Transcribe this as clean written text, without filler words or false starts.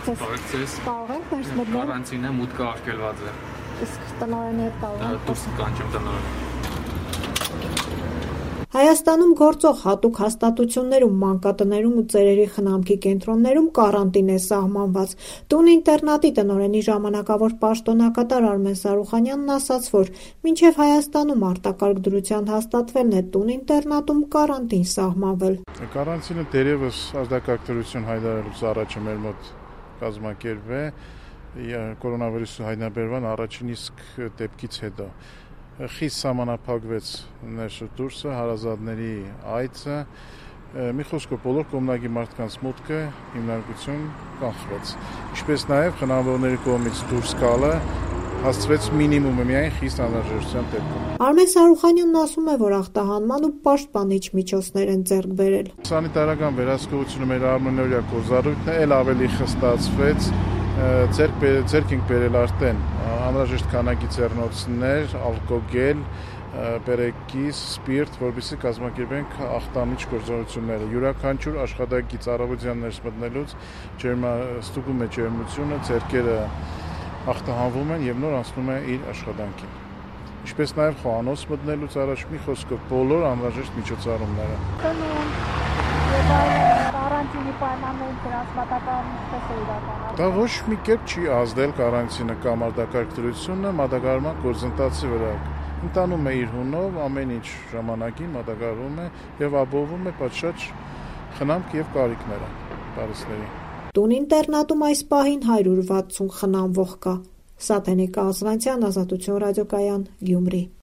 Կարող ենք ներս մտնել։ Կարանտինը մուտքը արգելված է։ Իսկ տնօրենի հետ կարող ենք Դուրս կանչեմ տնօրեն։ Հայաստանում գործող հատուկ հաստատություններում, մանկատներում ու ծերերի խնամքի կենտրոններում կարանտին է սահմանված։ Տուն-ինտերնատի տնօրենի ժամանակավոր պաշտոնակատար Արմեն Սարուխանյանն ասաց, որ մինչև Հայաստանում արտակարգ դրության հաստատվելն է տուն-ինտերնատում կարանտին սահմանվել։ Կարանտինը դերևս արտակարգ դրություն հայտարարելուց առաջ մեր մոտ կազմակերպվել է կորոնավիրուսի հայտնաբերման առաջին իսկ դեպքից հետո։ Խիստ սահմանափակվեց ներսը դուրսը, հարազատների այցը, մի խոսքով բոլոր կողմնակի մարդկանց մուտքը հիմնարկություն կանխվեց, ինչպես նաև խնամողների կողմից դուրս գալը հասցվեց մինիմումը միայն խիստ անհրաժեշտության դեպքում։ Արմեն Սարուխանյանն ասում է, որ ախտահանման ու պաշտպանիչ միջոցներ են ձեռք բերել։ Սանիտարական վերահսկողությունը մեր ամենօրյա գործառույթն է, ել ավելի խստացվեց, ձեռք ենք բերել արդեն անհրաժեշտ քանակի ձեռնոցներ, ալկոգել, պերեկիս, սպիրտ, որպեսզի կազմակերպենք ախտամիջ գործողությունները։ Յուրաքանչյուր աշխատակից առավոտյան ներս մտնելուց ստուգում է ջերմությունը, ձեռքերը ախտահանվում են եւ նոր անցնում է իր աշխատանքին։ Ինչպես նաև խոհանոց մտնելուց առաջ մի խոսքով բոլոր անհրաժեշտ միջոցառումները։ Կարանտինի պայմաններին դրանց մատակարարում ինչպես է իրականացվում։ Դա ոչ մի կերպ չի ազդել կարանտինը կամ արտակարգ դրությունը մատակարարման գործընթացի վրա։ Ընթանում է իր հունով, ամեն ինչ ժամանակին մատակարարվում է եւ ապահովում է պատշաճ խնամք եւ կարիքները բարիսների։ Տուն-ինտերնատում այս պահին 160 խնամվող կա։ Սաթենիկ Ազվանցյան, Ազատություն ռադիոկայան, Գյումրի։